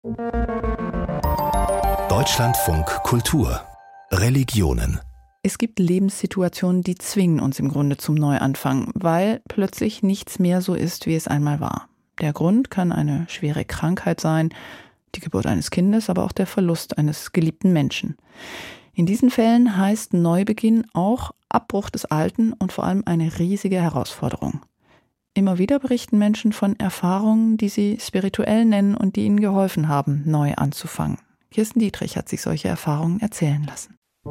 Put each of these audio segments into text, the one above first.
Deutschlandfunk Kultur Religionen. Es gibt Lebenssituationen, die zwingen uns im Grunde zum Neuanfang, weil plötzlich nichts mehr so ist, wie es einmal war. Der Grund kann eine schwere Krankheit sein, die Geburt eines Kindes, aber auch der Verlust eines geliebten Menschen. In diesen Fällen heißt Neubeginn auch Abbruch des Alten und vor allem eine riesige Herausforderung. Immer wieder berichten Menschen von Erfahrungen, die sie spirituell nennen und die ihnen geholfen haben, neu anzufangen. Kirsten Dietrich hat sich solche Erfahrungen erzählen lassen.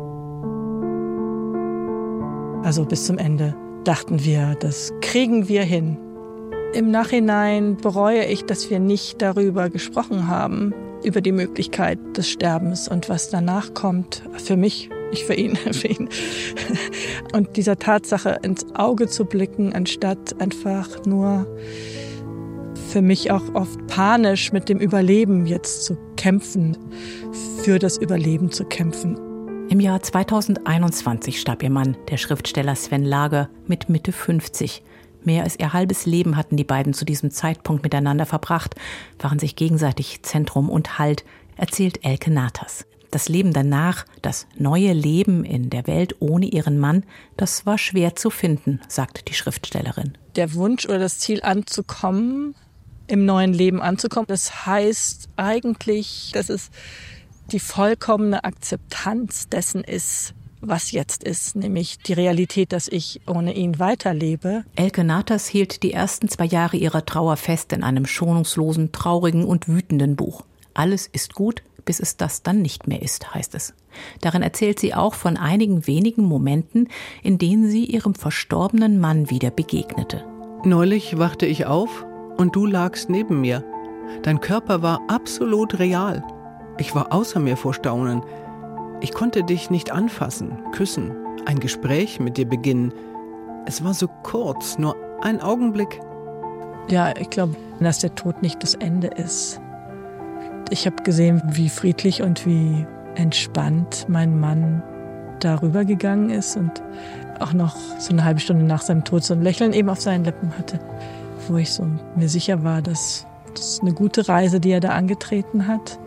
Also bis zum Ende dachten wir, das kriegen wir hin. Im Nachhinein bereue ich, dass wir nicht darüber gesprochen haben, über die Möglichkeit des Sterbens und was danach kommt. Für mich, nicht für ihn, für ihn. Und dieser Tatsache ins Auge zu blicken, anstatt einfach nur für mich auch oft panisch mit dem Überleben jetzt zu kämpfen, für das Überleben zu kämpfen. Im Jahr 2021 starb ihr Mann, der Schriftsteller Sven Lager, mit Mitte 50. Mehr als ihr halbes Leben hatten die beiden zu diesem Zeitpunkt miteinander verbracht, waren sich gegenseitig Zentrum und Halt, erzählt Elke Natas. Das Leben danach, das neue Leben in der Welt ohne ihren Mann, das war schwer zu finden, sagt die Schriftstellerin. Der Wunsch oder das Ziel anzukommen, im neuen Leben anzukommen, das heißt eigentlich, dass es die vollkommene Akzeptanz dessen ist, was jetzt ist, nämlich die Realität, dass ich ohne ihn weiterlebe. Elke Natas hielt die ersten 2 Jahre ihrer Trauer fest in einem schonungslosen, traurigen und wütenden Buch. Alles ist gut, bis es das dann nicht mehr ist, heißt es. Darin erzählt sie auch von einigen wenigen Momenten, in denen sie ihrem verstorbenen Mann wieder begegnete. Neulich wachte ich auf und du lagst neben mir. Dein Körper war absolut real. Ich war außer mir vor Staunen. Ich konnte dich nicht anfassen, küssen, ein Gespräch mit dir beginnen. Es war so kurz, nur ein Augenblick. Ja, ich glaube, dass der Tod nicht das Ende ist. Ich habe gesehen, wie friedlich und wie entspannt mein Mann darüber gegangen ist und auch noch so eine halbe Stunde nach seinem Tod so ein Lächeln eben auf seinen Lippen hatte, wo ich so mir sicher war, dass das eine gute Reise, die er da angetreten hat.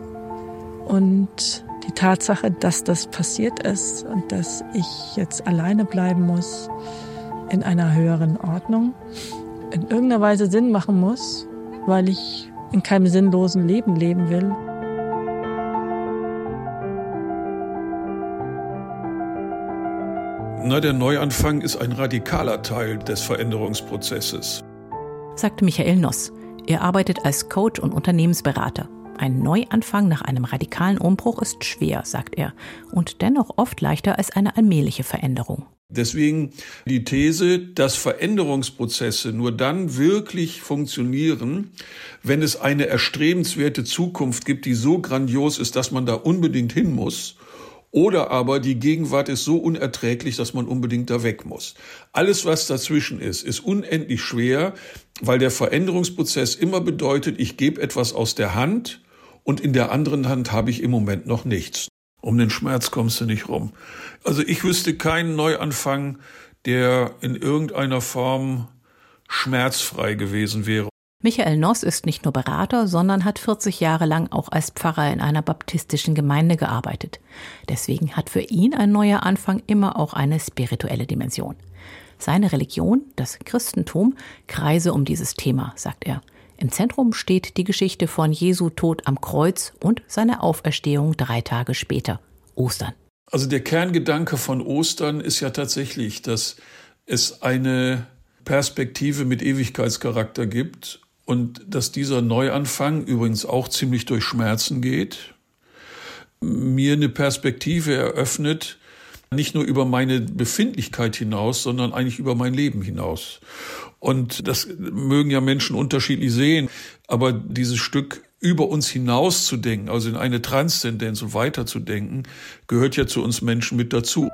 Und die Tatsache, dass das passiert ist und dass ich jetzt alleine bleiben muss in einer höheren Ordnung, in irgendeiner Weise Sinn machen muss, weil ich in keinem sinnlosen Leben leben will. Der Neuanfang ist ein radikaler Teil des Veränderungsprozesses, sagt Michael Noss. Er arbeitet als Coach und Unternehmensberater. Ein Neuanfang nach einem radikalen Umbruch ist schwer, sagt er, und dennoch oft leichter als eine allmähliche Veränderung. Deswegen die These, dass Veränderungsprozesse nur dann wirklich funktionieren, wenn es eine erstrebenswerte Zukunft gibt, die so grandios ist, dass man da unbedingt hin muss. Oder aber die Gegenwart ist so unerträglich, dass man unbedingt da weg muss. Alles, was dazwischen ist unendlich schwer, weil der Veränderungsprozess immer bedeutet, ich gebe etwas aus der Hand und in der anderen Hand habe ich im Moment noch nichts. Um den Schmerz kommst du nicht rum. Also ich wüsste keinen Neuanfang, der in irgendeiner Form schmerzfrei gewesen wäre. Michael Noss ist nicht nur Berater, sondern hat 40 Jahre lang auch als Pfarrer in einer baptistischen Gemeinde gearbeitet. Deswegen hat für ihn ein neuer Anfang immer auch eine spirituelle Dimension. Seine Religion, das Christentum, kreise um dieses Thema, sagt er. Im Zentrum steht die Geschichte von Jesu Tod am Kreuz und seine Auferstehung 3 Tage später, Ostern. Also der Kerngedanke von Ostern ist ja tatsächlich, dass es eine Perspektive mit Ewigkeitscharakter gibt und dass dieser Neuanfang übrigens auch ziemlich durch Schmerzen geht, mir eine Perspektive eröffnet, nicht nur über meine Befindlichkeit hinaus, sondern eigentlich über mein Leben hinaus. Und das mögen ja Menschen unterschiedlich sehen, aber dieses Stück über uns hinaus zu denken, also in eine Transzendenz und weiterzudenken, gehört ja zu uns Menschen mit dazu.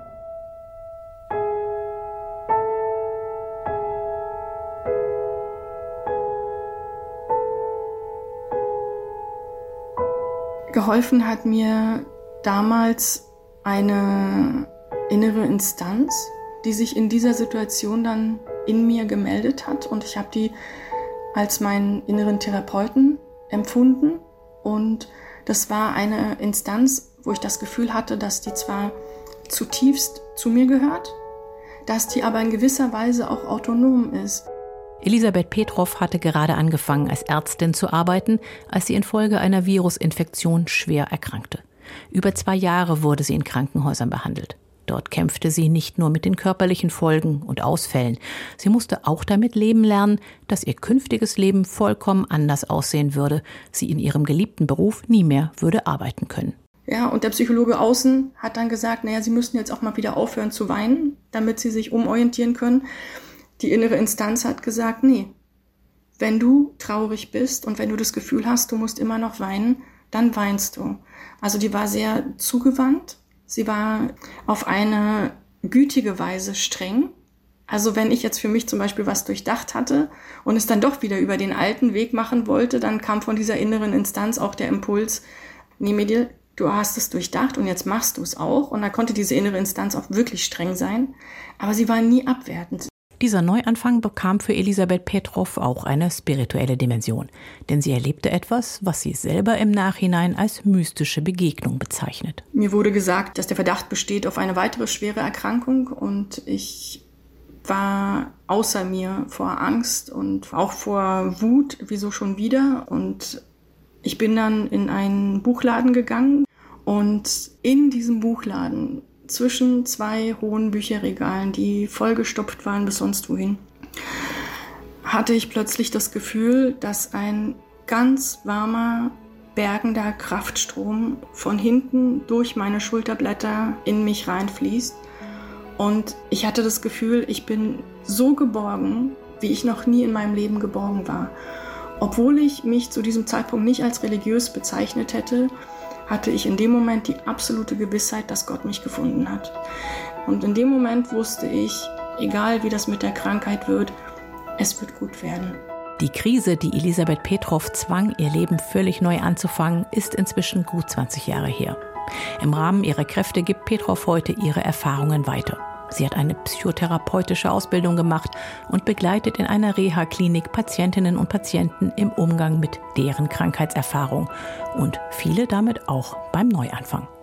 Geholfen hat mir damals eine innere Instanz, die sich in dieser Situation dann in mir gemeldet hat. Und ich habe die als meinen inneren Therapeuten empfunden Und das war eine Instanz, wo ich das Gefühl hatte, dass die zwar zutiefst zu mir gehört, dass die aber in gewisser Weise auch autonom ist. Elisabeth Petrow hatte gerade angefangen, als Ärztin zu arbeiten, als sie infolge einer Virusinfektion schwer erkrankte. Über 2 Jahre wurde sie in Krankenhäusern behandelt. Dort kämpfte sie nicht nur mit den körperlichen Folgen und Ausfällen. Sie musste auch damit leben lernen, dass ihr künftiges Leben vollkommen anders aussehen würde, sie in ihrem geliebten Beruf nie mehr würde arbeiten können. Ja, und der Psychologe außen hat dann gesagt, Sie müssen jetzt auch mal wieder aufhören zu weinen, damit sie sich umorientieren können. Die innere Instanz hat gesagt, nee, wenn du traurig bist und wenn du das Gefühl hast, du musst immer noch weinen, dann weinst du. Also die war sehr zugewandt. Sie war auf eine gütige Weise streng. Also wenn ich jetzt für mich zum Beispiel was durchdacht hatte und es dann doch wieder über den alten Weg machen wollte, dann kam von dieser inneren Instanz auch der Impuls, nee Mädel, du hast es durchdacht und jetzt machst du es auch. Und da konnte diese innere Instanz auch wirklich streng sein. Aber sie war nie abwertend. Dieser Neuanfang bekam für Elisabeth Petrow auch eine spirituelle Dimension. Denn sie erlebte etwas, was sie selber im Nachhinein als mystische Begegnung bezeichnet. Mir wurde gesagt, dass der Verdacht besteht auf eine weitere schwere Erkrankung. Und ich war außer mir vor Angst und auch vor Wut, wieso schon wieder. Und ich bin dann in einen Buchladen gegangen. Und in diesem Buchladen, zwischen 2 hohen Bücherregalen, die vollgestopft waren bis sonst wohin, hatte ich plötzlich das Gefühl, dass ein ganz warmer, bergender Kraftstrom von hinten durch meine Schulterblätter in mich reinfließt. Und ich hatte das Gefühl, ich bin so geborgen, wie ich noch nie in meinem Leben geborgen war. Obwohl ich mich zu diesem Zeitpunkt nicht als religiös bezeichnet hätte, hatte ich in dem Moment die absolute Gewissheit, dass Gott mich gefunden hat. Und in dem Moment wusste ich, egal wie das mit der Krankheit wird, es wird gut werden. Die Krise, die Elisabeth Petrow zwang, ihr Leben völlig neu anzufangen, ist inzwischen gut 20 Jahre her. Im Rahmen ihrer Kräfte gibt Petrow heute ihre Erfahrungen weiter. Sie hat eine psychotherapeutische Ausbildung gemacht und begleitet in einer Reha-Klinik Patientinnen und Patienten im Umgang mit deren Krankheitserfahrung und viele damit auch beim Neuanfang.